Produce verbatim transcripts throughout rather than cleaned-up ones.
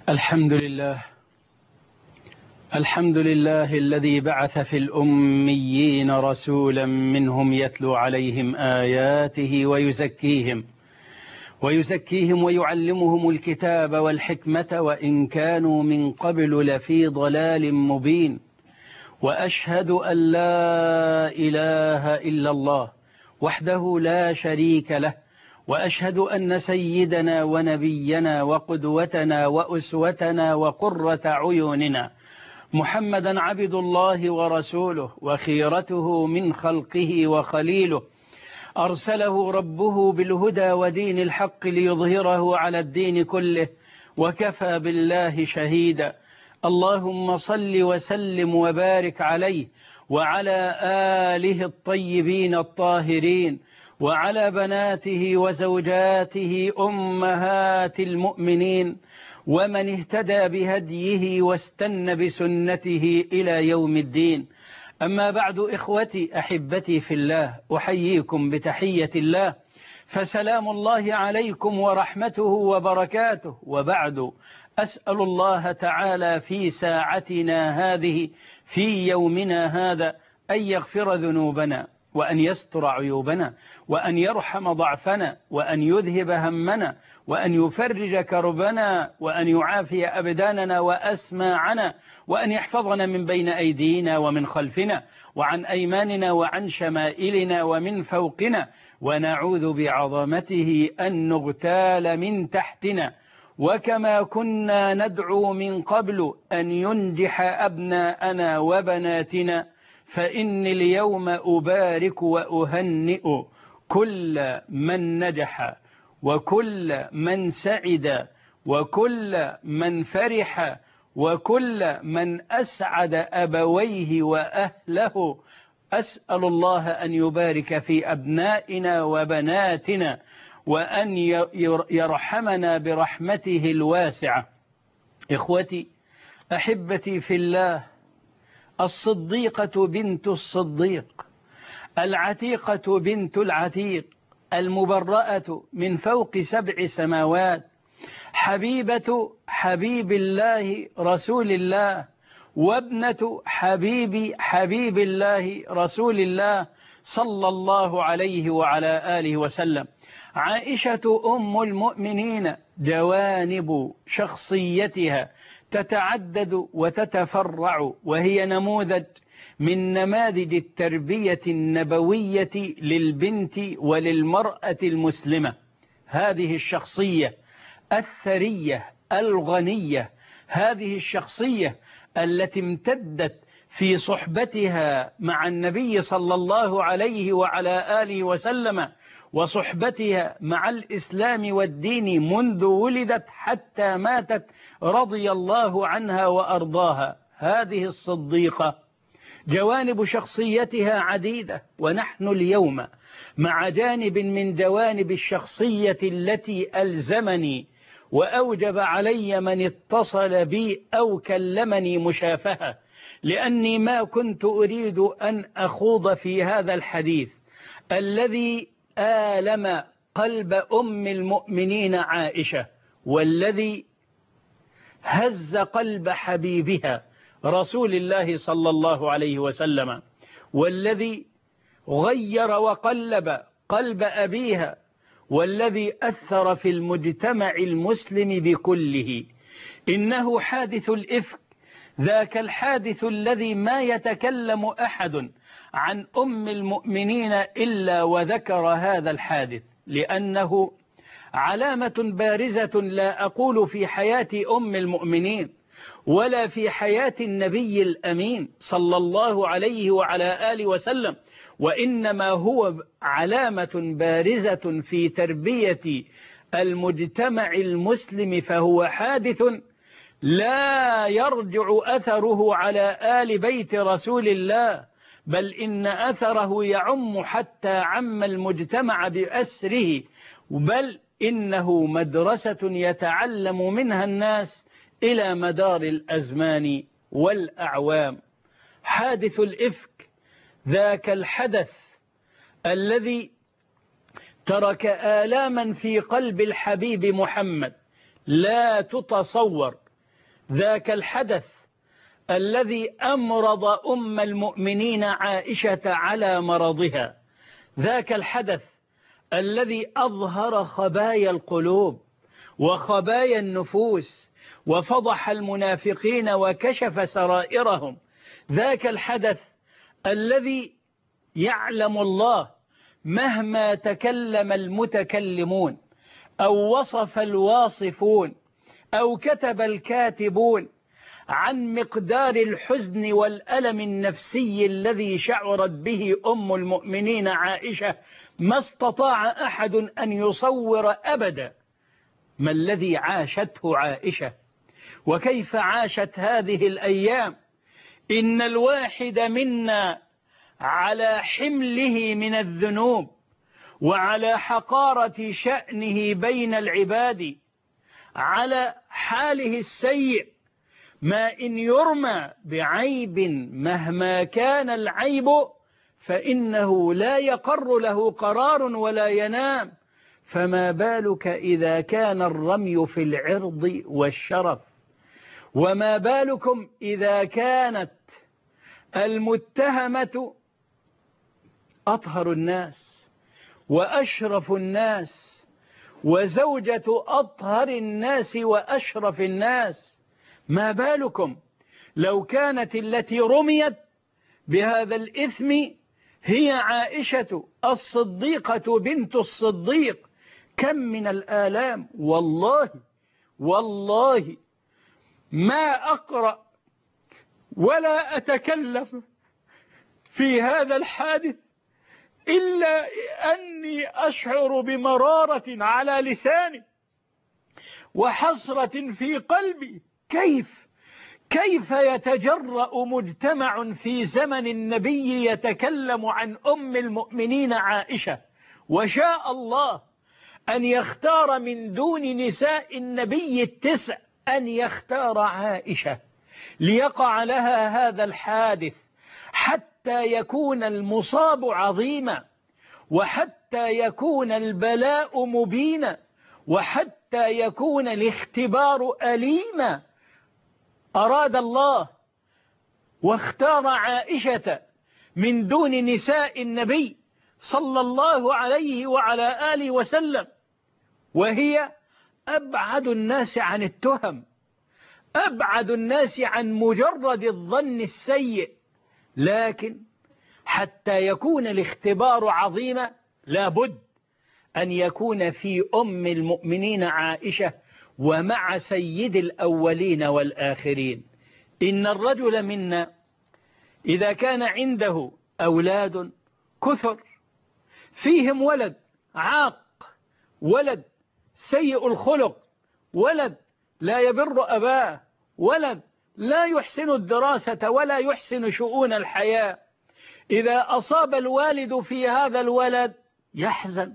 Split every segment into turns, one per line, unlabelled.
الحمد لله الحمد لله الذي بعث في الأميين رسولا منهم يتلو عليهم آياته ويزكيهم ويزكيهم ويعلمهم الكتاب والحكمة وإن كانوا من قبل لفي ضلال مبين. وأشهد أن لا إله إلا الله وحده لا شريك له، وأشهد أن سيدنا ونبينا وقدوتنا وأسوتنا وقرة عيوننا محمدا عبد الله ورسوله وخيرته من خلقه وخليله، أرسله ربه بالهدى ودين الحق ليظهره على الدين كله وكفى بالله شهيدا. اللهم صل وسلم وبارك عليه وعلى آله الطيبين الطاهرين وعلى بناته وزوجاته أمهات المؤمنين ومن اهتدى بهديه واستنى بسنته إلى يوم الدين. أما بعد، إخوتي أحبتي في الله، أحييكم بتحية الله، فسلام الله عليكم ورحمته وبركاته. وبعد، أسأل الله تعالى في ساعتنا هذه في يومنا هذا أن يغفر ذنوبنا وأن يستر عيوبنا وأن يرحم ضعفنا وأن يذهب همنا وأن يفرج كربنا وأن يعافي أبداننا وأسماعنا وأن يحفظنا من بين أيدينا ومن خلفنا وعن أيماننا وعن شمائلنا ومن فوقنا، ونعوذ بعظمته أن نغتال من تحتنا. وكما كنا ندعو من قبل أن ينجح أبناءنا وبناتنا، فإني اليوم أبارك وأهنئ كل من نجح وكل من سعد وكل من فرح وكل من أسعد أبويه وأهله. أسأل الله أن يبارك في أبنائنا وبناتنا وأن يرحمنا برحمته الواسعة. إخوتي أحبتي في الله، الصديقة بنت الصديق، العتيقة بنت العتيق، المبرأة من فوق سبع سماوات، حبيبة حبيب الله رسول الله، وابنة حبيب حبيب الله رسول الله صلى الله عليه وعلى آله وسلم. عائشة أم المؤمنين جوانب شخصيتها تتعدد وتتفرع، وهي نموذج من نماذج التربية النبوية للبنت وللمرأة المسلمة. هذه الشخصية الثرية الغنية، هذه الشخصية التي امتدت في صحبتها مع النبي صلى الله عليه وعلى آله وسلم وصحبتها مع الإسلام والدين منذ ولدت حتى ماتت رضي الله عنها وأرضاها. هذه الصديقة جوانب شخصيتها عديدة، ونحن اليوم مع جانب من جوانب الشخصية التي ألزمني وأوجب علي من اتصل بي أو كلمني مشافهة، لأني ما كنت أريد أن أخوض في هذا الحديث الذي آلم قلب أم المؤمنين عائشة، والذي هز قلب حبيبها رسول الله صلى الله عليه وسلم، والذي غير وقلب قلب أبيها، والذي أثر في المجتمع المسلم بكله. إنه حادث الإفك، ذاك الحادث الذي ما يتكلم أحد عن أم المؤمنين إلا وذكر هذا الحادث، لأنه علامة بارزة لا أقول في حياة أم المؤمنين ولا في حياة النبي الأمين صلى الله عليه وعلى آله وسلم، وإنما هو علامة بارزة في تربية المجتمع المسلم، فهو حادث لا يرجع أثره على آل بيت رسول الله، بل إن أثره يعم حتى عم المجتمع بأسره، بل إنه مدرسة يتعلم منها الناس إلى مدار الأزمان والأعوام. حادث الإفك، ذاك الحدث الذي ترك آلاما في قلب الحبيب محمد لا تتصور، ذاك الحدث الذي أمرض أم المؤمنين عائشة على مرضها، ذاك الحدث الذي أظهر خبايا القلوب وخبايا النفوس وفضح المنافقين وكشف سرائرهم، ذاك الحدث الذي يعلم الله مهما تكلم المتكلمون أو وصف الواصفون أو كتب الكاتبون عن مقدار الحزن والألم النفسي الذي شعرت به أم المؤمنين عائشة، ما استطاع أحد أن يصور أبدا ما الذي عاشته عائشة وكيف عاشت هذه الأيام. إن الواحد منا على حمله من الذنوب وعلى حقارة شأنه بين العباد، على حاله السيء، ما إن يرمى بعيب مهما كان العيب فإنه لا يقر له قرار ولا ينام، فما بالك إذا كان الرمي في العرض والشرف؟ وما بالكم إذا كانت المتهمة أطهر الناس وأشرف الناس وزوجة أطهر الناس وأشرف الناس؟ ما بالكم لو كانت التي رميت بهذا الإثم هي عائشة الصديقة بنت الصديق؟ كم من الآلام. والله والله ما أقرأ ولا أتكلف في هذا الحادث إلا أني أشعر بمرارة على لساني وحسرة في قلبي. كيف كيف يتجرأ مجتمع في زمن النبي يتكلم عن أم المؤمنين عائشة، وشاء الله أن يختار من دون نساء النبي التسع أن يختار عائشة ليقع لها هذا الحادث، حتى يكون المصاب عظيما، وحتى يكون البلاء مبينا، وحتى يكون الاختبار أليما. أراد الله واختار عائشة من دون نساء النبي صلى الله عليه وعلى آله وسلم، وهي أبعد الناس عن التهم، أبعد الناس عن مجرد الظن السيء. لكن حتى يكون الاختبار عظيما لابد أن يكون في أم المؤمنين عائشة ومع سيد الأولين والآخرين. إن الرجل منا إذا كان عنده أولاد كثر فيهم ولد عاق، ولد سيء الخلق، ولد لا يبر أباه، ولد لا يحسن الدراسة ولا يحسن شؤون الحياة، إذا أصاب الوالد في هذا الولد يحزن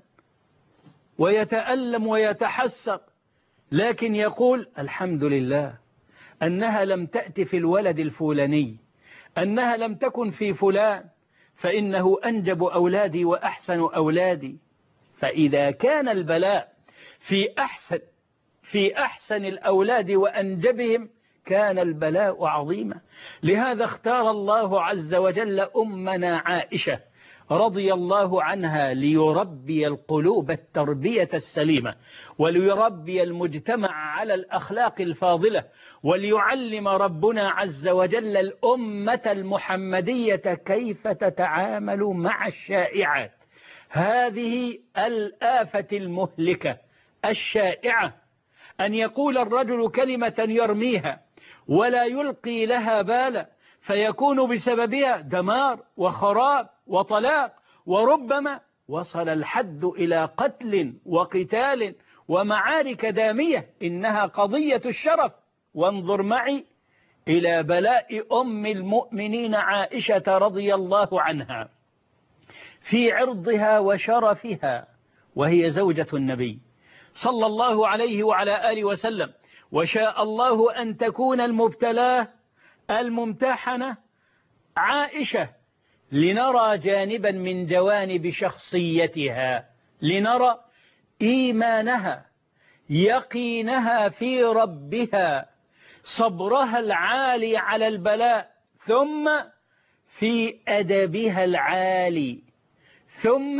ويتألم ويتحسر، لكن يقول الحمد لله أنها لم تأت في الولد الفلاني، أنها لم تكن في فلان، فإنه أنجب أولادي وأحسن أولادي. فإذا كان البلاء في أحسن في أحسن الأولاد وأنجبهم كان البلاء عظيما. لهذا اختار الله عز وجل أمنا عائشة رضي الله عنها ليربي القلوب التربية السليمة، وليربي المجتمع على الأخلاق الفاضلة، وليعلم ربنا عز وجل الأمة المحمدية كيف تتعامل مع الشائعات، هذه الآفة المهلكة الشائعة، أن يقول الرجل كلمة يرميها ولا يلقي لها بالا، فيكون بسببها دمار وخراب وطلاق، وربما وصل الحد إلى قتل وقتال ومعارك دامية. إنها قضية الشرف. وانظر معي إلى بلاء أم المؤمنين عائشة رضي الله عنها في عرضها وشرفها، وهي زوجة النبي صلى الله عليه وعلى آله وسلم، وشاء الله أن تكون المبتلاه الممتحنة عائشة لنرى جانبا من جوانب شخصيتها، لنرى إيمانها، يقينها في ربها، صبرها العالي على البلاء، ثم في أدبها العالي، ثم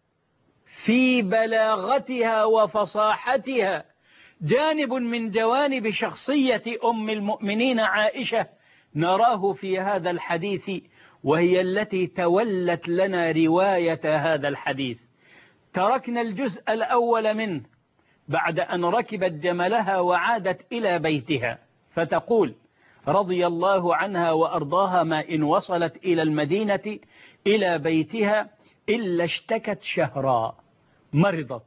في بلاغتها وفصاحتها. جانب من جوانب شخصية أم المؤمنين عائشة نراه في هذا الحديث، وهي التي تولت لنا رواية هذا الحديث. تركنا الجزء الأول منه بعد أن ركبت جملها وعادت إلى بيتها، فتقول رضي الله عنها وأرضاها: ما إن وصلت إلى المدينة إلى بيتها إلا اشتكت شهرا، مرضت،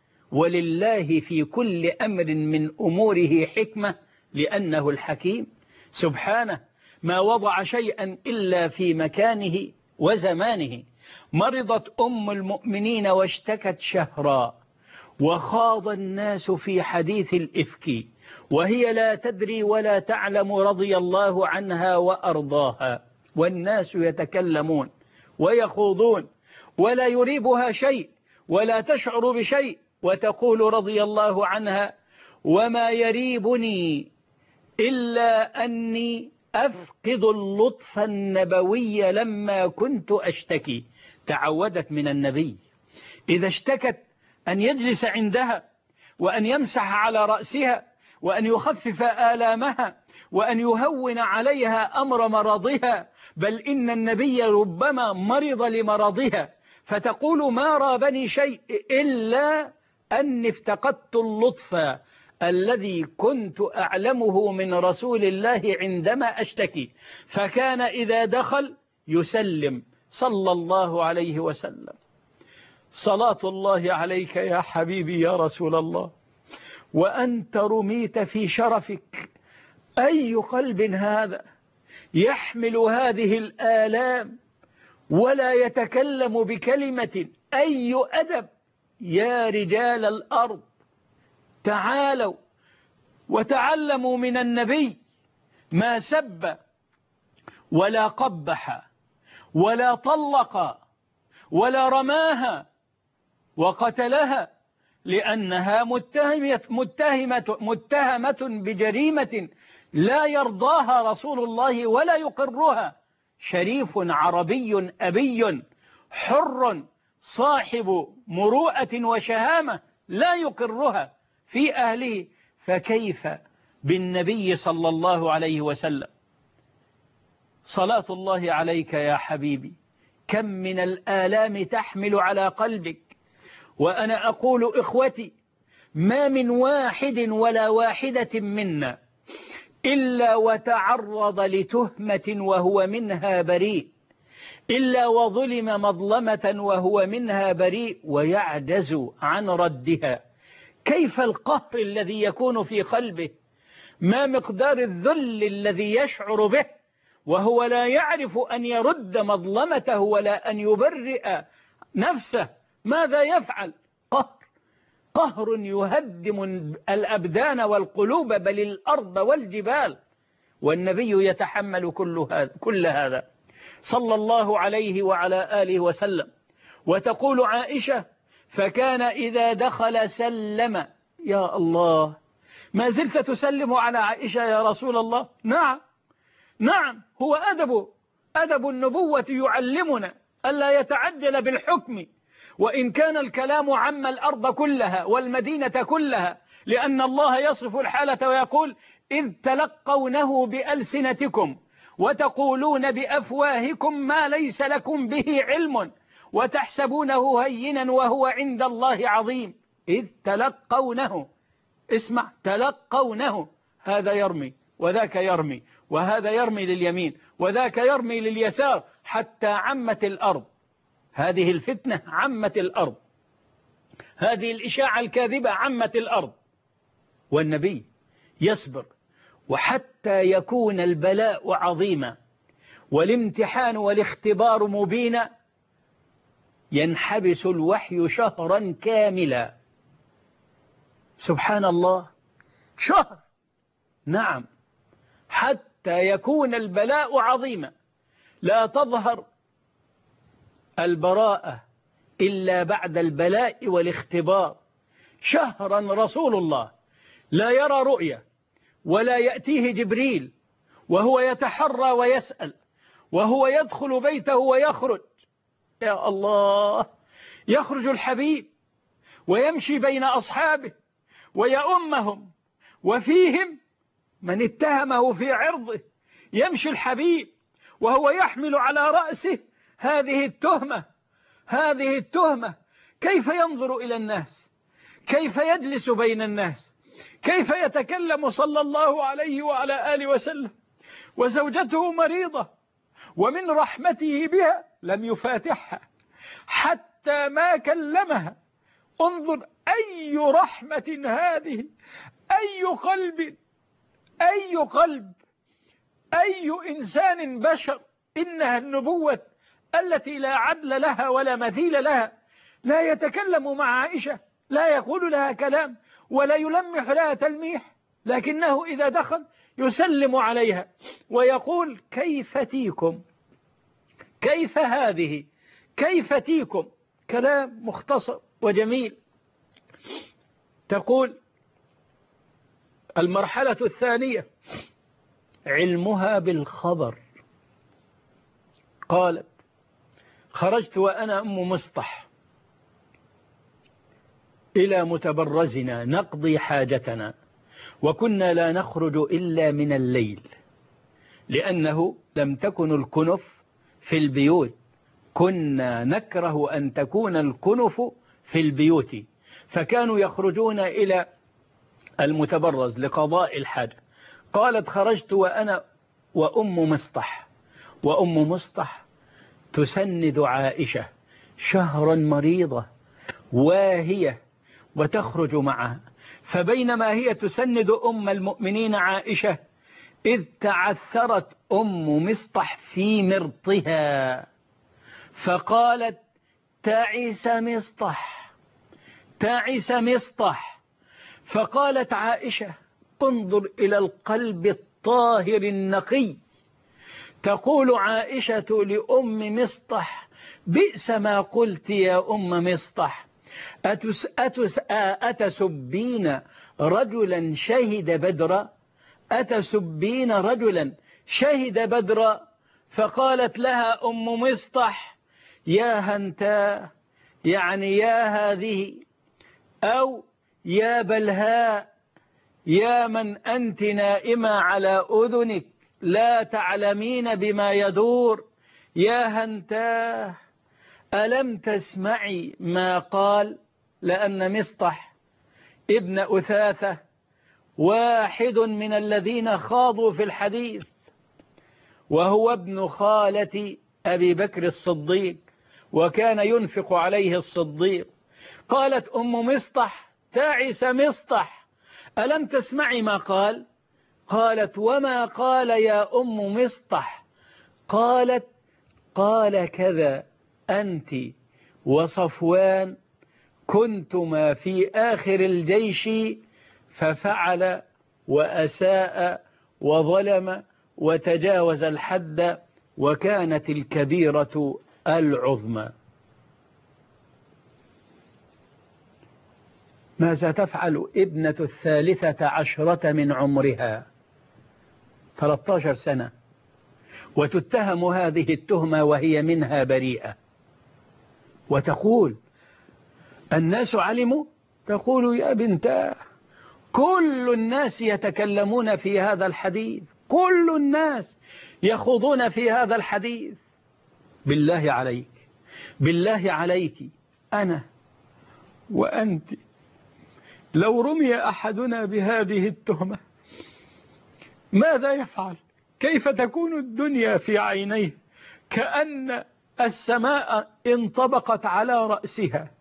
ولله في أمر أمر من أموره حكمة لأنه الحكيم سبحانه، ما وضع شيئا إلا في مكانه وزمانه. مرضت أم المؤمنين واشتكت شهرا، وخاض الناس في حديث الإفك وهي لا تدري ولا تعلم رضي الله عنها وأرضاها، والناس يتكلمون ويخوضون ولا يريبها شيء ولا تشعر بشيء، وتقول رضي الله عنها: وما يريبني إلا أني أفقد اللطف النبوي لما كنت أشتكي. تعودت من النبي إذا اشتكت أن يجلس عندها وأن يمسح على رأسها وأن يخفف آلامها وأن يهون عليها أمر مرضها، بل إن النبي ربما مرض لمرضها، فتقول: ما رابني شيء إلا أني افتقدت اللطف الذي كنت أعلمه من رسول الله عندما أشتكي. فكان إذا دخل يسلم صلى الله عليه وسلم: صلاة الله عليك يا حبيبي يا رسول الله، وأنت رميت في شرفك. أي قلب هذا يحمل هذه الآلام ولا يتكلم بكلمة؟ أي أدب يا رجال الأرض، تعالوا وتعلموا من النبي. ما سب ولا قبح ولا طلق ولا رماها وقتلها، لأنها متهمة, متهمة, متهمة بجريمة لا يرضاها رسول الله ولا يقرها. شريف عربي أبي حر صاحب مروءة وشهامة لا يقرها في أهله، فكيف بالنبي صلى الله عليه وسلم؟ صلاة الله عليك يا حبيبي، كم من الآلام تحمل على قلبك. وأنا أقول إخوتي: ما من واحد ولا واحدة منا إلا وتعرض لتهمة وهو منها بريء، إلا وظلم مظلمة وهو منها بريء ويعجز عن ردها. كيف القهر الذي يكون في قلبه؟ ما مقدار الذل الذي يشعر به وهو لا يعرف أن يرد مظلمته ولا أن يبرئ نفسه؟ ماذا يفعل؟ قهر، قهر يهدم الأبدان والقلوب بل الأرض والجبال، والنبي يتحمل كل هذا, كل هذا صلى الله عليه وعلى آله وسلم. وتقول عائشة: فكان إذا دخل سلم. يا الله، ما زلت تسلم على عائشة يا رسول الله؟ نعم نعم، هو أدب أدب النبوة يعلمنا ألا يتعجل بالحكم، وإن كان الكلام عم الأرض كلها والمدينة كلها، لأن الله يصف الحالة ويقول: إذ تلقونه بألسنتكم وتقولون بأفواهكم ما ليس لكم به علم وتحسبونه هينا وهو عند الله عظيم. إذ تلقونه، اسمع، تلقونه، هذا يرمي وذاك يرمي، وهذا يرمي لليمين وذاك يرمي لليسار، حتى عمت الأرض. هذه الفتنة عمت الأرض، هذه الإشاعة الكاذبة عمت الأرض، والنبي يصبر. وحتى يكون البلاء عظيما والامتحان والاختبار مبينا ينحبس الوحي شهرا كاملا. سبحان الله، شهر، نعم، حتى يكون البلاء عظيما. لا تظهر البراءة إلا بعد البلاء والاختبار. شهرا رسول الله لا يرى رؤيا ولا يأتيه جبريل وهو يتحرى ويسأل، وهو يدخل بيته ويخرج. يا الله، يخرج الحبيب ويمشي بين أصحابه ويؤمهم، وفيهم من اتهمه في عرضه. يمشي الحبيب وهو يحمل على رأسه هذه التهمة، هذه التهمة. كيف ينظر إلى الناس؟ كيف يجلس بين الناس؟ كيف يتكلم صلى الله عليه وعلى آله وسلم وزوجته مريضة، ومن رحمته بها لم يفاتحها حتى ما كلمها. انظر أي رحمة هذه، أي قلب، أي قلب، أي إنسان بشر. إنها النبوة التي لا عدل لها ولا مثيل لها. لا يتكلم مع عائشة، لا يقول لها كلام ولا يلمح لها تلميح، لكنه إذا دخل يسلم عليها ويقول كيف تيكم، كيف هذه، كيف تيكم. كلام مختصر وجميل. تقول المرحلة الثانية علمها بالخبر. قالت خرجت وأنا أم مصطح إلى متبرزنا نقضي حاجتنا، وكنا لا نخرج إلا من الليل، لأنه لم تكن الكنف في البيوت، كنا نكره أن تكون الكنف في البيوت، فكانوا يخرجون إلى المتبرز لقضاء الحاجة. قالت خرجت وأنا وأم مصطح، وأم مصطح تسند عائشة شهرا مريضة واهية وتخرج معها، فبينما هي تسند أم المؤمنين عائشة إذ تعثرت أم مصطح في مرطها، فقالت تعس مصطح، تعس مصطح. فقالت عائشة انظر إلى القلب الطاهر النقي، تقول عائشة لأم مصطح بئس ما قلت يا أم مصطح، أتس أتس أتسبين رجلا شهد بدرا، أتسبين رجلا شهد بدرا. فقالت لها أم مصطح يا هنتا، يعني يا هذه، أو يا بلهاء، يا من أنت نائمة على أذنك لا تعلمين بما يدور، يا هنتاه ألم تسمعي ما قال؟ لأن مصطح ابن أثاثة واحد من الذين خاضوا في الحديث، وهو ابن خالة أبي بكر الصديق، وكان ينفق عليه الصديق. قالت أم مصطح تعس مصطح ألم تسمعي ما قال؟ قالت وما قال يا أم مصطح؟ قالت قال كذا أنت وصفوان كنتما في آخر الجيش ففعل وأساء وظلم وتجاوز الحد، وكانت الكبيرة العظمى. ماذا تفعل ابنة الثالثة عشرة من عمرها ثلاثة عشر سنة وتتهم هذه التهمة وهي منها بريئة، وتقول الناس علموا؟ تقول يا بنتاه كل الناس يتكلمون في هذا الحديث، كل الناس يخوضون في هذا الحديث. بالله عليك، بالله عليك، أنا وأنت لو رمي أحدنا بهذه التهمة ماذا يفعل؟ كيف تكون الدنيا في عينيه؟ كأن السماء انطبقت على رأسها.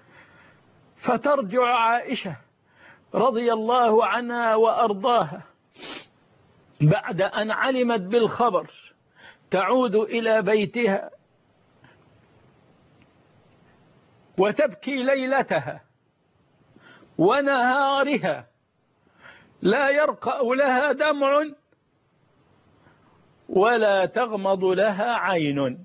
فترجع عائشة رضي الله عنها وأرضاها بعد أن علمت بالخبر، تعود إلى بيتها وتبكي ليلتها ونهارها، لا يرقأ لها دمع ولا تغمض لها عين.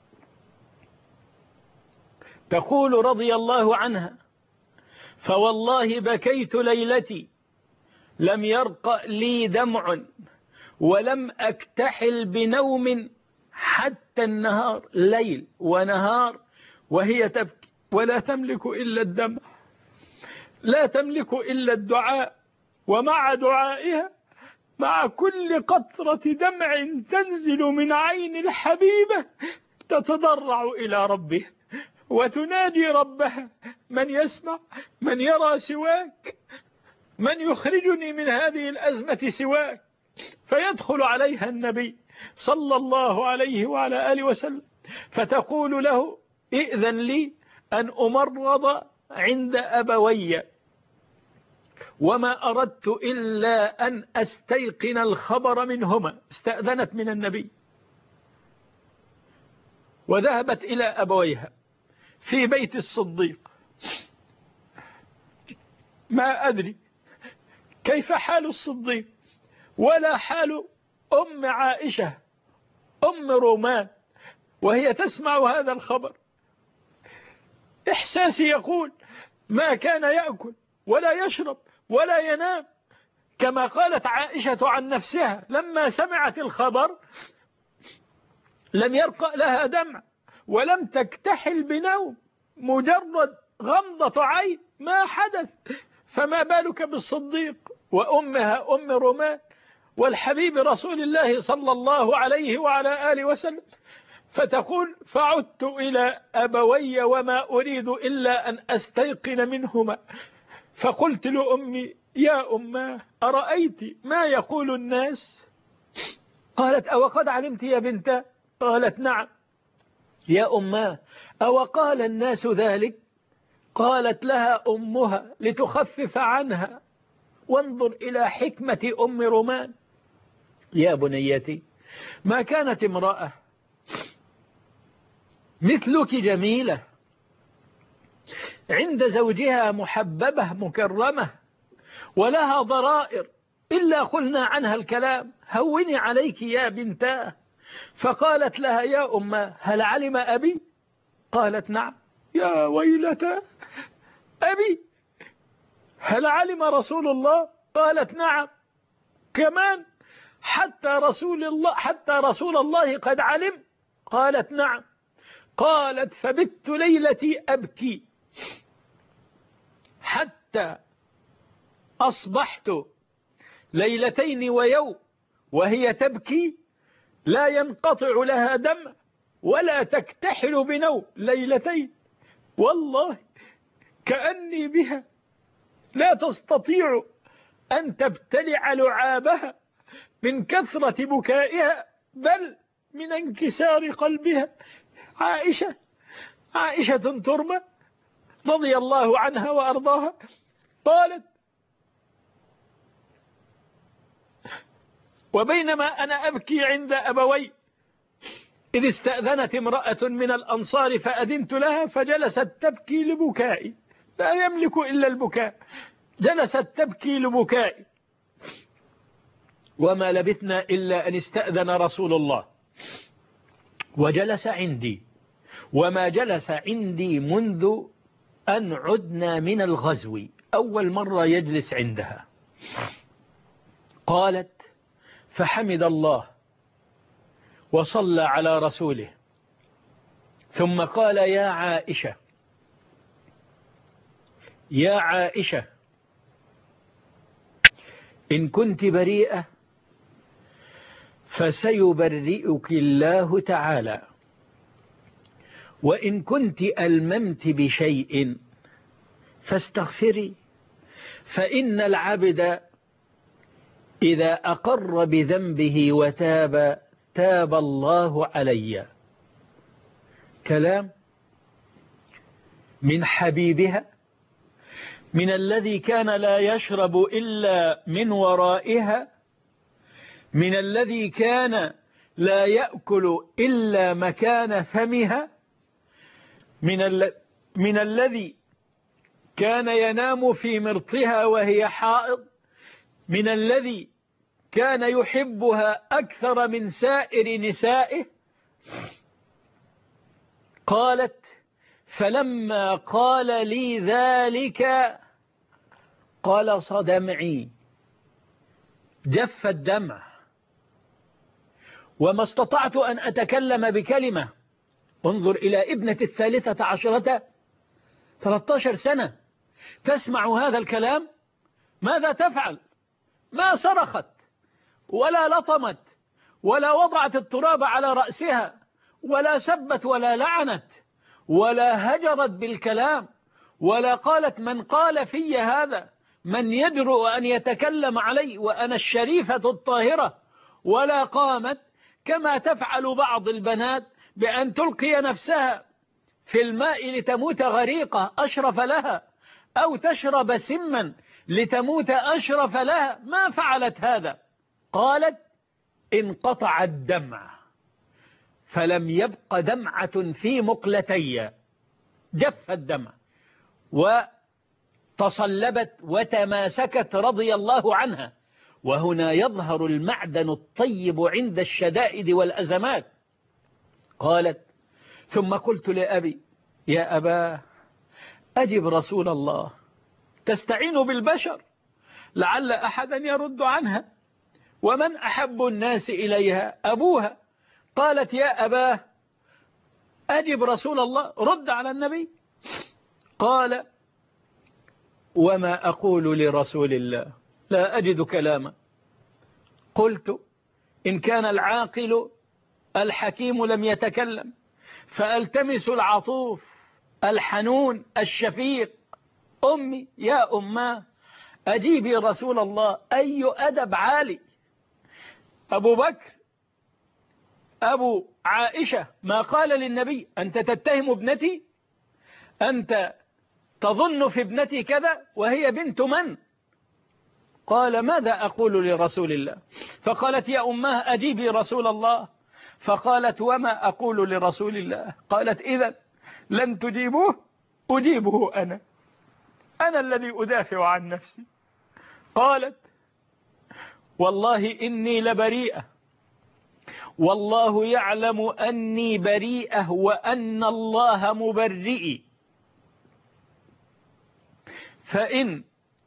تقول رضي الله عنها فوالله بكيت ليلتي لم يرق لي دمع ولم أكتحل بنوم حتى النهار، ليل ونهار وهي تبكي ولا تملك إلا الدمع، لا تملك إلا الدعاء، ومع دعائها مع كل قطرة دمع تنزل من عين الحبيبة تتضرع إلى ربها وتنادي ربها: من يسمع، من يرى سواك، من يخرجني من هذه الأزمة سواك. فيدخل عليها النبي صلى الله عليه وعلى آله وسلم فتقول له: ائذن لي أن أمرض عند أبوي، وما أردت إلا أن أستيقن الخبر منهما. استأذنت من النبي وذهبت إلى أبويها في بيت الصديق. ما أدري كيف حال الصديق ولا حال أم عائشة أم رومان وهي تسمع هذا الخبر. إحساسي يقول ما كان يأكل ولا يشرب ولا ينام، كما قالت عائشة عن نفسها لما سمعت الخبر: لم يرقى لها دمع ولم تكتحل بنوم، مجرد غمضة عين ما حدث. فما بالك بالصديق وأمها أم رومان والحبيب رسول الله صلى الله عليه وعلى آله وسلم. فتقول: فعدت إلى أبوي وما أريد إلا أن أستيقن منهما، فقلت لأمي: يا أماه، أرأيت ما يقول الناس؟ قالت: أو قد علمت يا بنتا؟ قالت: نعم. يا أماه، أو قال الناس ذلك؟ قالت لها أمها لتخفف عنها: وانظر إلى حكمة أم رومان. يا بنيتي، ما كانت امرأة مثلك جميلة عند زوجها محببة مكرمة ولها ضرائر إلا قلنا عنها الكلام، هوني عليك يا بنتاه. فقالت لها: يا أمه، هل علم أبي؟ قالت: نعم. يا ويلتا، أبي؟ هل علم رسول الله؟ قالت: نعم. كمان حتى رسول الله حتى رسول الله قد علم؟ قالت: نعم. قالت: فبت ليلتي أبكي حتى أصبحت ليلتين ويوم وهي تبكي، لا ينقطع لها دمع ولا تكتحل بنوم ليلتين، والله كأني بها لا تستطيع أن تبتلع لعابها من كثرة بكائها بل من انكسار قلبها. عائشة عائشة ترمى رضي الله عنها وأرضاها قالت: وبينما أنا أبكي عند أبوي إذ استأذنت امرأة من الأنصار فأذنت لها فجلست تبكي لبكائي، لا يملك إلا البكاء، جلست تبكي لبكائي. وما لبثنا إلا أن استأذن رسول الله وجلس عندي، وما جلس عندي منذ أن عدنا من الغزو، أول مرة يجلس عندها. قالت: فحمد الله وصلى على رسوله، ثم قال: يا عائشة يا عائشة إن كنت بريئة فسيبرئك الله تعالى، وإن كنت ألممت بشيء فاستغفري، فإن العبد إذا أقر بذنبه وتاب تاب الله علي. كلام من حبيبها، من الذي كان لا يشرب إلا من ورائها، من الذي كان لا يأكل إلا مكان فمها، من, ال... من الذي كان ينام في مرطها وهي حائض، من الذي كان يحبها أكثر من سائر نسائه. قالت: فلما قال لي ذلك قلص دمعي جف الدمع وما استطعت أن أتكلم بكلمة. انظر إلى ابنة الثالثة عشرة ثلاثة عشر سنة تسمع هذا الكلام، ماذا تفعل؟ ما صرخت ولا لطمت ولا وضعت التراب على رأسها ولا سبت ولا لعنت ولا هجرت بالكلام ولا قالت من قال في هذا، من يجرؤ أن يتكلم علي وأنا الشريفة الطاهرة، ولا قامت كما تفعل بعض البنات بأن تلقي نفسها في الماء لتموت غريقة أشرف لها، أو تشرب سما لتموت أشرف لها، ما فعلت هذا. قالت انقطع الدمع فلم يبق دمعة في مقلتي، جف الدمع وتصلبت وتماسكت رضي الله عنها. وهنا يظهر المعدن الطيب عند الشدائد والأزمات. قالت ثم قلت لأبي يا أبا أجب رسول الله، تستعين بالبشر لعل أحدا يرد عنها، ومن أحب الناس إليها أبوها. قالت يا أباه أجب رسول الله، رد على النبي. قال وما أقول لرسول الله، لا أجد كلاما. قلت إن كان العاقل الحكيم لم يتكلم فألتمس العطوف الحنون الشفيق. أمي يا أماه أجيبي رسول الله. أي أدب عالي. أبو بكر أبو عائشة ما قال للنبي أنت تتهم ابنتي، أنت تظن في ابنتي كذا وهي بنت من؟ قال ماذا أقول لرسول الله؟ فقالت يا أماه أجيبي رسول الله. فقالت وما أقول لرسول الله؟ قالت إذن لن تجيبوه، أجيبه أنا، أنا الذي أدافع عن نفسي. قالت والله إني لبريئة، والله يعلم أني بريئة وأن الله مبرئي، فإن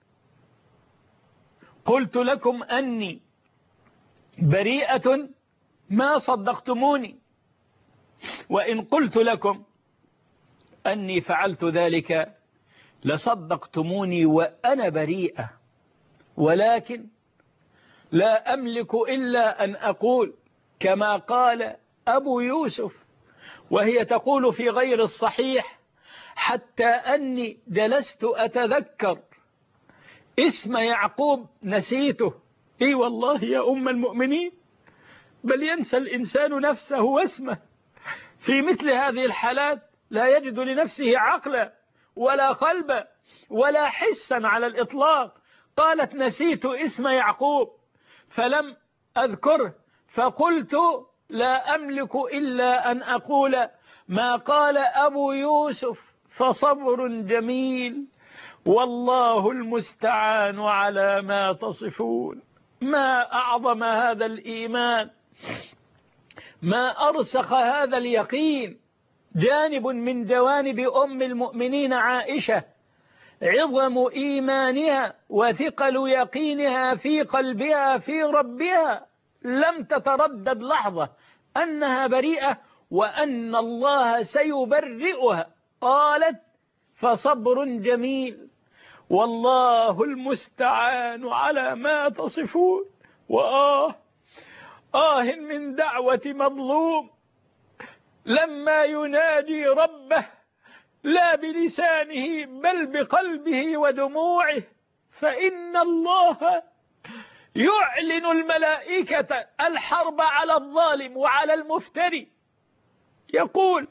قلت لكم أني بريئة ما صدقتموني، وإن قلت لكم أني فعلت ذلك لصدقتموني وأنا بريئة، ولكن لا أملك إلا أن أقول كما قال أبو يوسف، وهي تقول في غير الصحيح حتى أني جلست أتذكر اسم يعقوب نسيته. إي والله يا أم المؤمنين، بل ينسى الإنسان نفسه واسمه في مثل هذه الحالات، لا يجد لنفسه عقلا ولا قلبا ولا حسا على الإطلاق. قالت نسيت اسم يعقوب فلم أذكره، فقلت لا أملك إلا أن أقول ما قال أبو يوسف فصبر جميل والله المستعان على ما تصفون. ما أعظم هذا الإيمان، ما أرسخ هذا اليقين. جانب من جوانب أم المؤمنين عائشة عظم إيمانها وثقل يقينها في قلبها في ربها، لم تتردد لحظة أنها بريئة وأن الله سيبرئها. قالت فصبر جميل والله المستعان على ما تصفون. وآه آه من دعوة مظلوم لما ينادي ربه لا بلسانه بل بقلبه ودموعه، فإن الله يعلن الملائكة الحرب على الظالم وعلى المفتري. يقول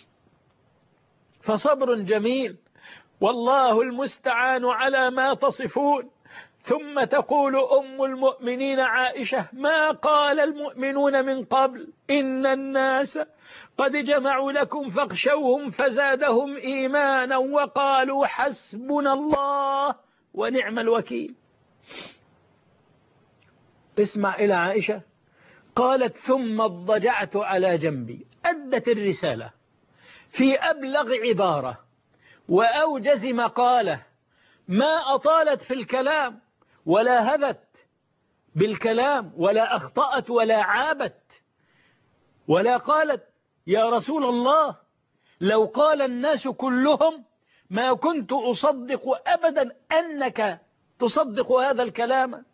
فصبر جميل والله المستعان على ما تصفون. ثم تقول أم المؤمنين عائشة ما قال المؤمنون من قبل إن الناس قد جمعوا لكم فاخشوهم فزادهم إيمانا وقالوا حسبنا الله ونعم الوكيل. اسمع إلى عائشة، قالت ثم اضطجعت على جنبي، أدت الرسالة في أبلغ عبارة وأوجز مقالة، ما أطالت في الكلام ولا هبت، بالكلام ولا أخطأت ولا عابت ولا قالت يا رسول الله لو قال الناس كلهم ما كنت أصدق أبدا أنك تصدق هذا الكلام،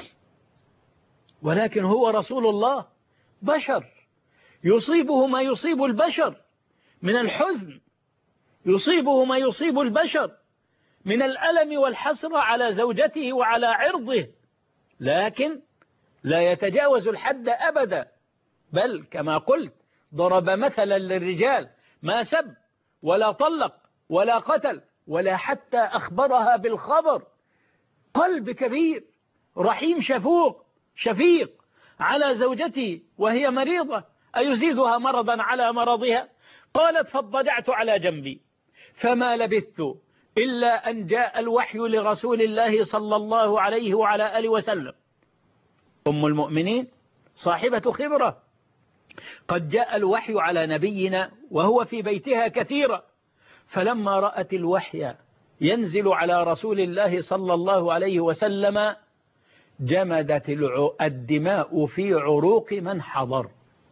ولكن هو رسول الله بشر يصيبه ما يصيب البشر من الحزن، يصيبه ما يصيب البشر من الألم والحسرة على زوجته وعلى عرضه، لكن لا يتجاوز الحد أبدا، بل كما قلت ضرب مثلا للرجال ما سب ولا طلق ولا قتل ولا حتى أخبرها بالخبر. قلب كبير رحيم شفوق شفيق على زوجته وهي مريضة، أيزيدها مرضا على مرضها؟ قالت فاضطجعت على جنبي فما لبثت إلا أن جاء الوحي لرسول الله صلى الله عليه وعلى آله وسلم. أم المؤمنين صاحبة خبرة، قد جاء الوحي على نبينا وهو في بيتها كثيرا، فلما رأت الوحي ينزل على رسول الله صلى الله عليه وسلم جمدت الدماء في عروق من حضر.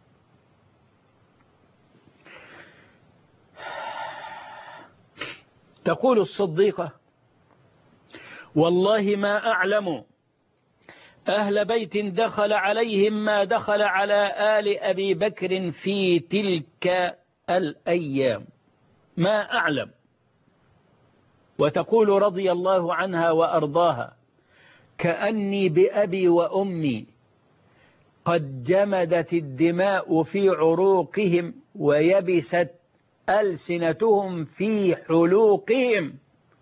تقول الصديقة والله ما أعلم أهل بيت دخل عليهم ما دخل على آل أبي بكر في تلك الأيام، ما أعلم. وتقول رضي الله عنها وأرضاها كأني بأبي وأمي قد جمدت الدماء في عروقهم ويبست ألسنتهم في حلوقهم.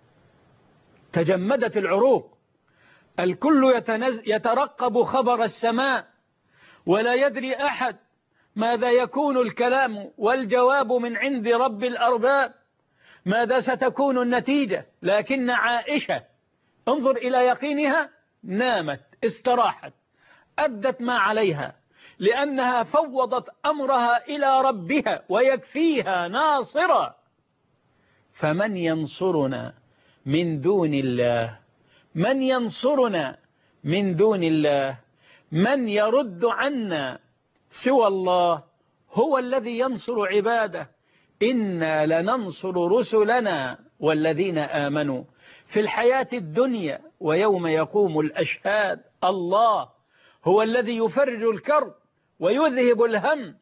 تجمدت العروق، الكل يتنز يترقب خبر السماء ولا يدري أحد ماذا يكون الكلام والجواب من عند رب الأرباب، ماذا ستكون النتيجة. لكن عائشة انظر إلى يقينها، نامت استراحت أدت ما عليها لأنها فوضت أمرها إلى ربها ويكفيها ناصرا. فمن ينصرنا من دون الله؟ من ينصرنا من دون الله؟ من يرد عنا سوى الله؟ هو الذي ينصر عباده. إنا لننصر رسلنا والذين آمنوا في الحياة الدنيا ويوم يقوم الأشهاد. الله هو الذي يفرج الكرب ويذهب الهم.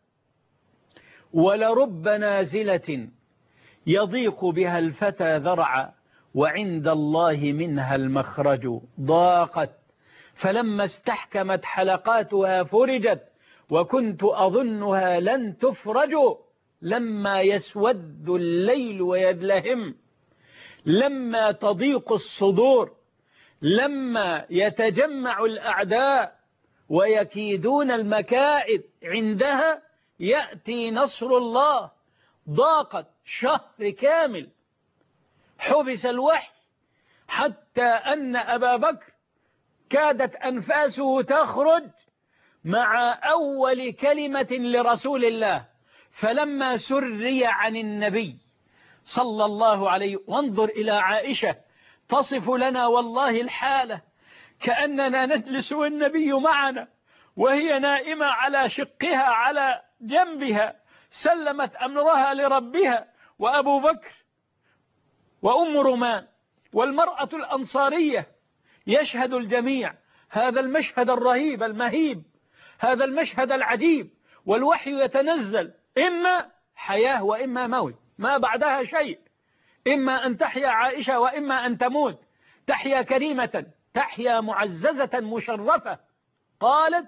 ولرب نازلة يضيق بها الفتى ذرعا وعند الله منها المخرج. ضاقت فلما استحكمت حلقاتها فرجت وكنت أظنها لن تفرج. لما يسود الليل ويدلهم، لما تضيق الصدور، لما يتجمع الأعداء ويكيدون المكائد، عندها يأتي نصر الله. ضاقت شهر كامل حبس الوحي حتى أن أبا بكر كادت أنفاسه تخرج مع أول كلمة لرسول الله، فلما سري عن النبي صلى الله عليه. وانظر إلى عائشة تصف لنا والله الحالة كأننا نجلس والنبي معنا وهي نائمة على شقها على جنبها، سلمت أمرها لربها، وأبو بكر وأم رومان والمرأة الأنصارية يشهد الجميع هذا المشهد الرهيب المهيب، هذا المشهد العجيب، والوحي يتنزل، إما حياة وإما موت، ما بعدها شيء، إما أن تحيا عائشة وإما أن تموت، تحيا كريمة، تحيا معززة مشرفة. قالت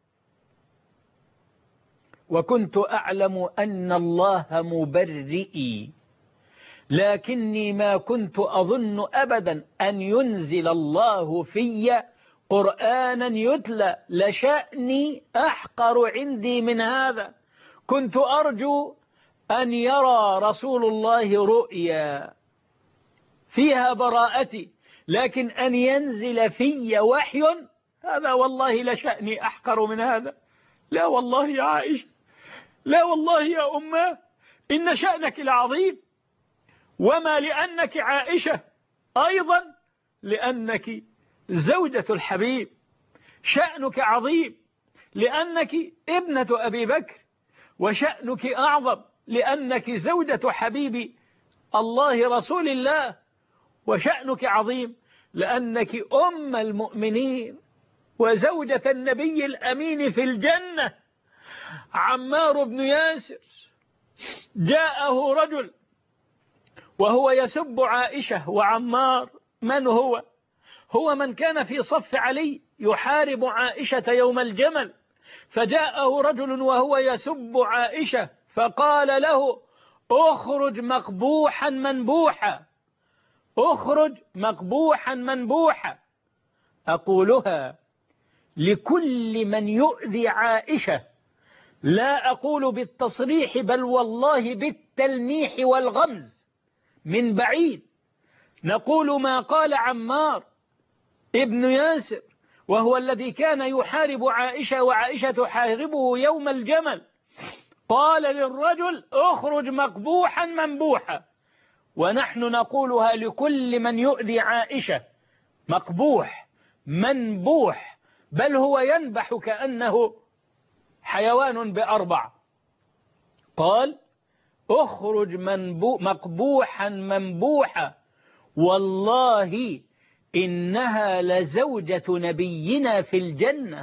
وكنت أعلم أن الله مبرئي لكني ما كنت أظن أبدا أن ينزل الله في قرآنا يتلى، لشأني أحقر عندي من هذا. كنت أرجو أن يرى رسول الله رؤيا فيها براءتي، لكن أن ينزل في وحي هذا والله لشأني أحقر من هذا. لا والله يا عائشة، لا والله يا أمه، إن شأنك العظيم، وما لأنك عائشة، أيضا لأنك زوجة الحبيب، شأنك عظيم لأنك ابنة أبي بكر، وشأنك أعظم لأنك زوجة حبيب الله رسول الله، وشأنك عظيم لأنك أم المؤمنين وزوجة النبي الأمين في الجنة. عمار بن ياسر جاءه رجل وهو يسب عائشة، وعمار من هو؟ هو من كان في صف علي يحارب عائشة يوم الجمل، فجاءه رجل وهو يسب عائشة فقال له اخرج مقبوحا منبوحا، اخرج مقبوحا منبوحا. أقولها لكل من يؤذي عائشة، لا أقول بالتصريح بل والله بالتلميح والغمز من بعيد. نقول ما قال عمار ابن ياسر وهو الذي كان يحارب عائشة وعائشة تحاربه يوم الجمل، قال للرجل اخرج مقبوحا منبوحا، ونحن نقولها لكل من يؤذي عائشة، مقبوح منبوح، بل هو ينبح كأنه حيوان بأربع. قال اخرج منبو مقبوحا منبوحا، والله إنها لزوجة نبينا في الجنة.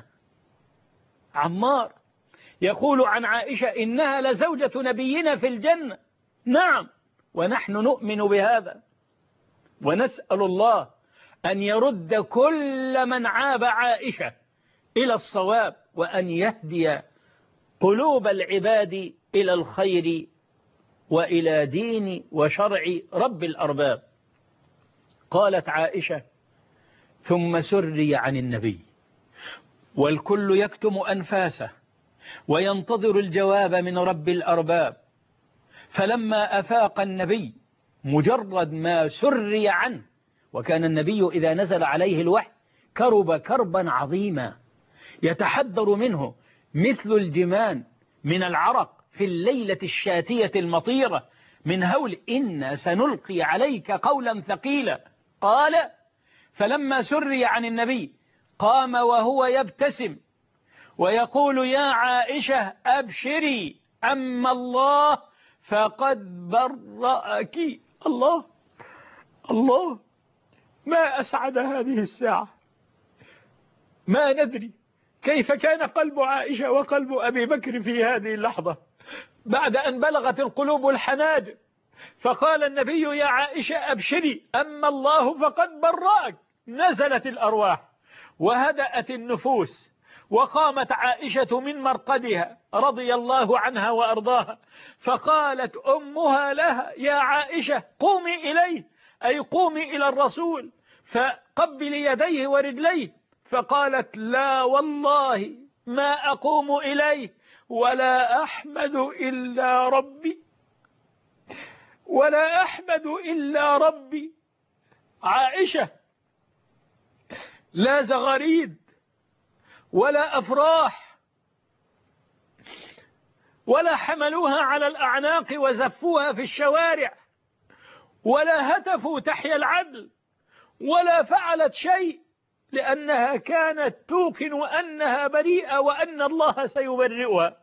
عمار يقول عن عائشة إنها لزوجة نبينا في الجنة. نعم، ونحن نؤمن بهذا، ونسأل الله أن يرد كل من عاب عائشة إلى الصواب، وأن يهدي قلوب العباد إلى الخير وإلى دين وشرع رب الأرباب. قالت عائشة ثم سري عن النبي والكل يكتم أنفاسه وينتظر الجواب من رب الأرباب، فلما أفاق النبي مجرد ما سري عنه، وكان النبي إذا نزل عليه الوحي كرب كربا عظيما يتحدر منه مثل الجمان من العرق في الليلة الشاتية المطيرة من هول إنا سنلقي عليك قولا ثقيلا. قال فلما سري عن النبي قام وهو يبتسم ويقول يا عائشة أبشري أما الله فقد برأك. الله الله، ما أسعد هذه الساعة. ما ندري كيف كان قلب عائشة وقلب أبي بكر في هذه اللحظة بعد أن بلغت القلوب الحناجر، فقال النبي يا عائشة أبشري أما الله فقد برأك. نزلت الأرواح وهدأت النفوس، وقامت عائشة من مرقدها رضي الله عنها وأرضاها، فقالت أمها لها يا عائشة قومي إليه، أي قومي إلى الرسول فقبلي يديه ورجليه. فقالت لا والله ما أقوم إليه ولا أحمد إلا ربي، ولا أحمد إلا ربي. عائشة لا زغاريد ولا أفراح، ولا حملوها على الأعناق وزفوها في الشوارع، ولا هتفوا تحيا العدل، ولا فعلت شيء، لأنها كانت توقن أنها بريئة وأن الله سيبرئها.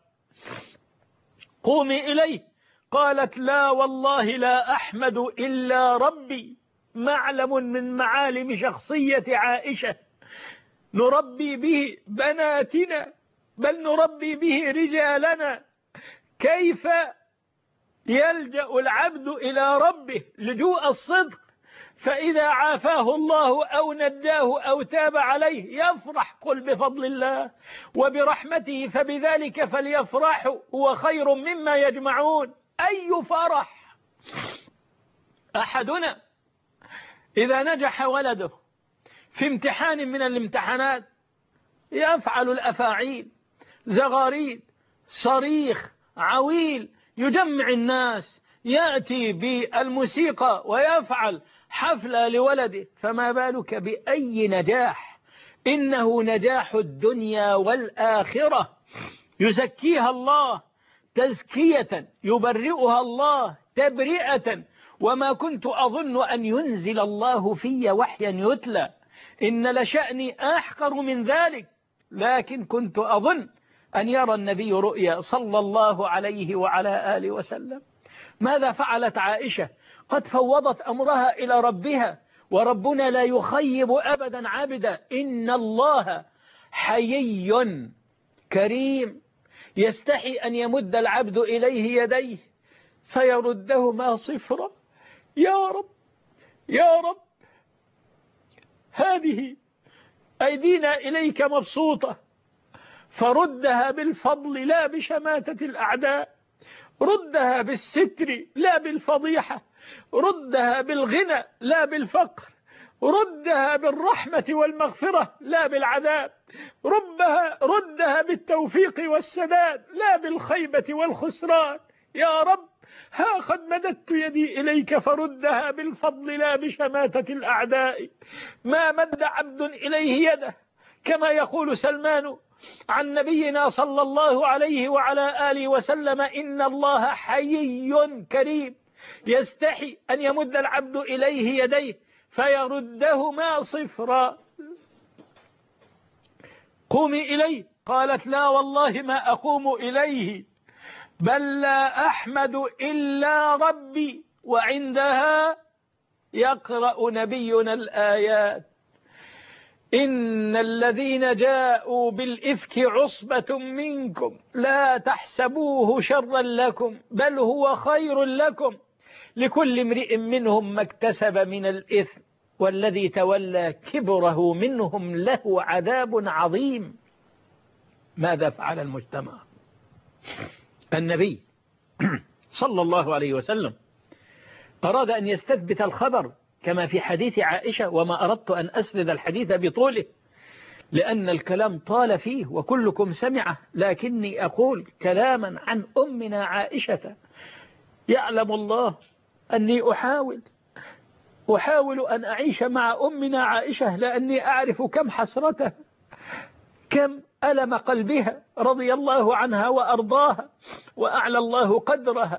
قومي إليه. قالت لا والله لا أحمد إلا ربي. معلم من معالم شخصية عائشة نربي به بناتنا، بل نربي به رجالنا. كيف يلجأ العبد إلى ربه لجوء الصدق، فإذا عافاه الله أو نجاه أو تاب عليه يفرح. قل بفضل الله وبرحمته فبذلك فليفرحوا هو خير مما يجمعون. أي فرح! أحدنا إذا نجح ولده في امتحان من الامتحانات يفعل الأفاعيل، زغاريد، صريخ، عويل، يجمع الناس، يأتي بالموسيقى ويفعل حفلة لولده. فما بالك بأي نجاح؟ إنه نجاح الدنيا والآخرة، يزكيها الله تزكية، يبرئها الله تبرئة. وما كنت أظن أن ينزل الله في وحيا يتلى، إن لشأني أحقر من ذلك. لكن كنت أظن أن يرى النبي رؤيا صلى الله عليه وعلى آله وسلم. ماذا فعلت عائشة؟ قد فوضت أمرها إلى ربها، وربنا لا يخيب أبدا عبدا. إن الله حيي كريم يستحي أن يمد العبد إليه يديه فيردهما صفرا. يا رب يا رب، هذه أيدينا إليك مبسوطة، فردها بالفضل لا بشماتة الأعداء، ردها بالستر لا بالفضيحة، ردها بالغنى لا بالفقر، ردها بالرحمة والمغفرة لا بالعذاب، ربها ردها بالتوفيق والسداد لا بالخيبة والخسران. يا رب ها قد مددت يدي إليك فردها بالفضل لا بشماتة الأعداء. ما مد عبد إليه يده كما يقول سلمان عن نبينا صلى الله عليه وعلى آله وسلم: إن الله حيي كريم يستحي أن يمد العبد إليه يديه فيردهما صفرا. قومي إليه. قالت: لا والله ما أقوم إليه، بل لا أحمد إلا ربي. وعندها يقرأ نبينا الآيات: إن الذين جاءوا بالإفك عصبة منكم لا تحسبوه شرا لكم بل هو خير لكم، لكل امرئ منهم ما اكتسب من الإثم والذي تولى كبره منهم له عذاب عظيم. ماذا فعل المجتمع؟ النبي صلى الله عليه وسلم أراد أن يستثبت الخبر كما في حديث عائشة، وما أردت أن أسرد الحديث بطوله لأن الكلام طال فيه وكلكم سمعه، لكني أقول كلاما عن أمنا عائشة. يعلم الله أني أحاول أحاول أن أعيش مع أمنا عائشة، لأني أعرف كم حسرتها، كم ألم قلبها رضي الله عنها وأرضاها وأعلى الله قدرها.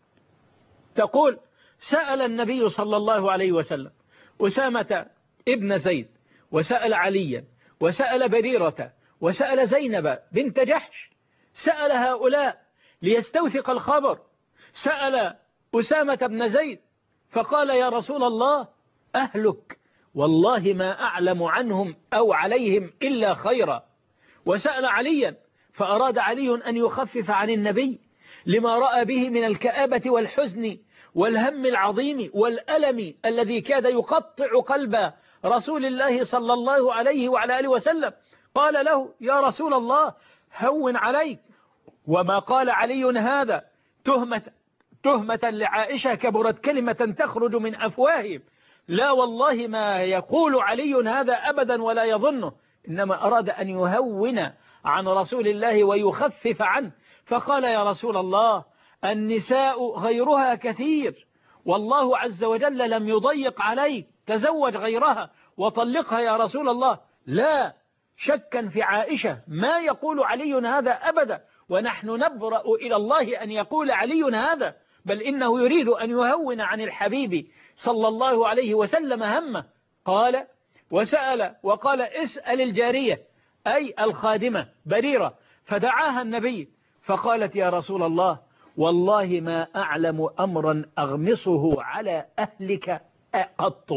تقول: سأل النبي صلى الله عليه وسلم أسامة ابن زيد، وسأل عليا، وسأل بريرة، وسأل زينب بنت جحش، سأل هؤلاء ليستوثق الخبر. سأل أسامة بن زيد فقال: يا رسول الله أهلك والله ما أعلم عنهم أو عليهم إلا خيرا. وسأل عليا فأراد علي أن يخفف عن النبي لما رأى به من الكآبة والحزن والهم العظيم والألم الذي كاد يقطع قلب رسول الله صلى الله عليه وعلى آله وسلم. قال له: يا رسول الله هون عليك. وما قال علي هذا تهمة تهمة لعائشة كبرت كلمة تخرج من أفواههم، لا والله ما يقول علي هذا أبدا ولا يظنه، إنما أراد أن يهون عن رسول الله ويخفف عنه. فقال: يا رسول الله النساء غيرها كثير، والله عز وجل لم يضيق عليك، تزوج غيرها وطلقها يا رسول الله. لا شكا في عائشة، ما يقول علي هذا أبدا، ونحن نبرأ إلى الله أن يقول علي هذا، بل إنه يريد أن يهون عن الحبيب صلى الله عليه وسلم همه. قال: وسأل وقال: اسأل الجارية أي الخادمة بريرة. فدعاها النبي فقالت: يا رسول الله والله ما أعلم أمرا أغمصه على أهلك قط،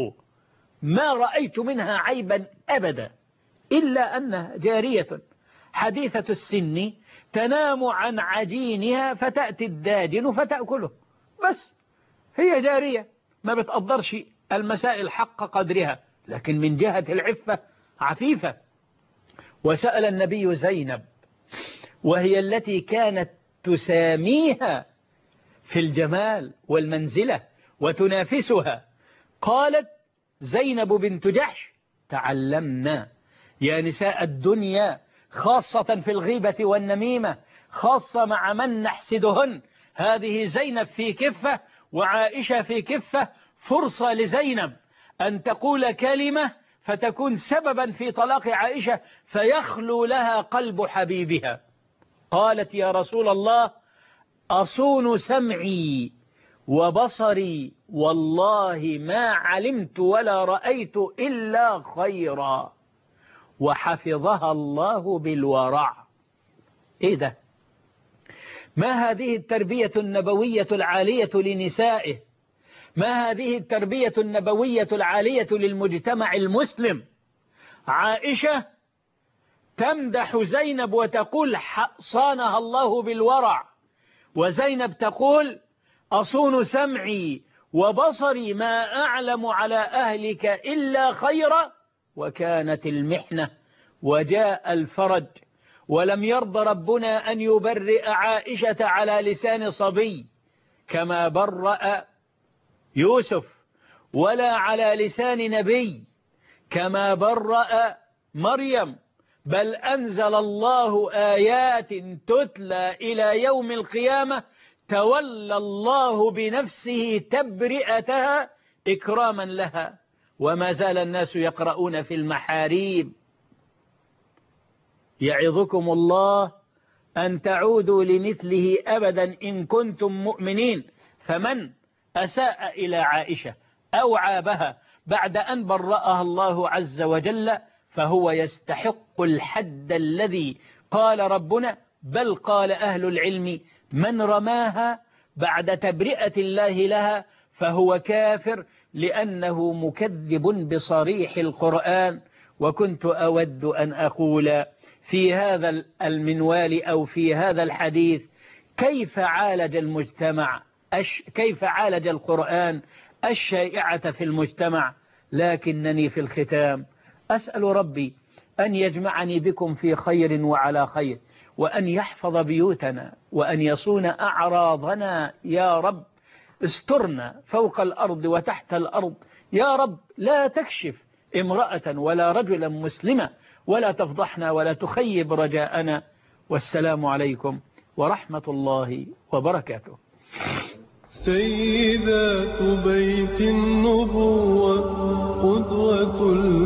ما رأيت منها عيبا أبدا، إلا أنها جارية حديثة السن تنام عن عجينها فتأتي الداجن فتأكله، بس هي جارية ما بتقدرش المسائل حق قدرها، لكن من جهة العفة عفيفة. وسأل النبي زينب، وهي التي كانت تساميها في الجمال والمنزلة وتنافسها. قالت زينب بنت جحش: تعلمنا يا نساء الدنيا، خاصة في الغيبة والنميمة، خاصة مع من نحسدهن. هذه زينب في كفة وعائشة في كفة، فرصة لزينب أن تقول كلمة فتكون سببا في طلاق عائشة فيخلو لها قلب حبيبها. قالت: يا رسول الله أصون سمعي وبصري، والله ما علمت ولا رأيت إلا خيرا، وحفظها الله بالورع. إيه ده؟ ما هذه التربية النبوية العالية لنسائه؟ ما هذه التربية النبوية العالية للمجتمع المسلم؟ عائشة تمدح زينب وتقول صانها الله بالورع، وزينب تقول أصون سمعي وبصري ما أعلم على أهلك إلا خيرا، وكانت المحنة وجاء الفرج، ولم يرض ربنا أن يبرئ عائشة على لسان صبي كما برأ يوسف، ولا على لسان نبي كما برأ مريم، بل أنزل الله آيات تتلى إلى يوم القيامة تولى الله بنفسه تبرئتها إكراما لها، وما زال الناس يقرؤون في المحاريب يعظكم الله أن تعودوا لمثله أبدا إن كنتم مؤمنين. فمن أساء إلى عائشة أو عابها بعد أن برأها الله عز وجل فهو يستحق الحد الذي قال ربنا، بل قال أهل العلم من رماها بعد تبرئة الله لها فهو كافر، لأنه مكذب بصريح القرآن. وكنت أود أن أقول في هذا المنوال أو في هذا الحديث كيف عالج المجتمع، كيف عالج القرآن الشائعة في المجتمع، لكنني في الختام أسأل ربي أن يجمعني بكم في خير وعلى خير، وأن يحفظ بيوتنا، وأن يصون أعراضنا يا رب. استرنا فوق الأرض وتحت الأرض يا رب، لا تكشف امرأة ولا رجلا مسلمة، ولا تفضحنا ولا تخيب رجاءنا. والسلام عليكم ورحمة الله وبركاته.
سيدات بيت النبوة قدوة